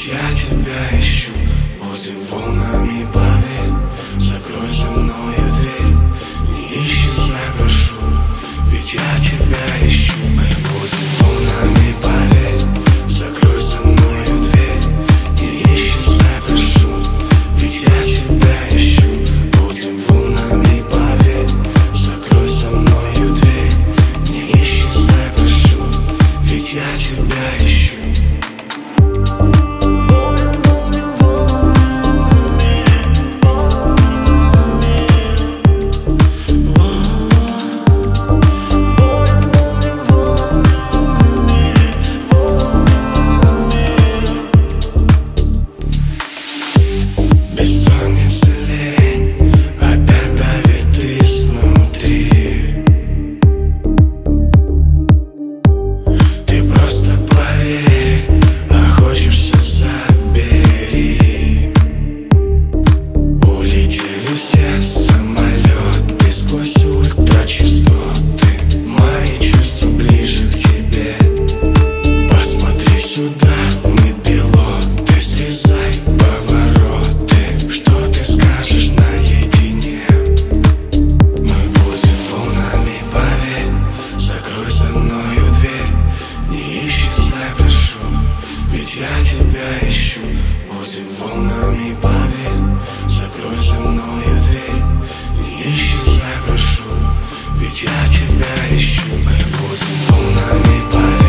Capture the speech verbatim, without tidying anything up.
Ведь я тебя ищу, будем волнами, поверь. Закрой за мною дверь, не исчезай, прошу. Ведь я тебя ищу, мы будем волнами, поверь. Закрой за мною дверь, не исчезай, прошу. Ведь я тебя ищу, будем волнами, поверь. Закрой за мною дверь, не исчезай, прошу. Ведь я тебя ищу. Бессонница, лень, опять давит изнутри. Ты просто поверь, а хочешься забери. Улетели все самолеты сквозь ультрачастоты. Мои чувства ближе к тебе. Посмотри сюда, мы пилоты, срезай повороты. Что ты скажешь наедине? Мы будем волнами, поверь. Закрой за мною дверь, не исчезай, прошу. Ведь я тебя ищу, будем волнами, поверь. Закрой за мною дверь, не исчезай, прошу. Ведь я тебя ищу, мы будем волнами, поверь.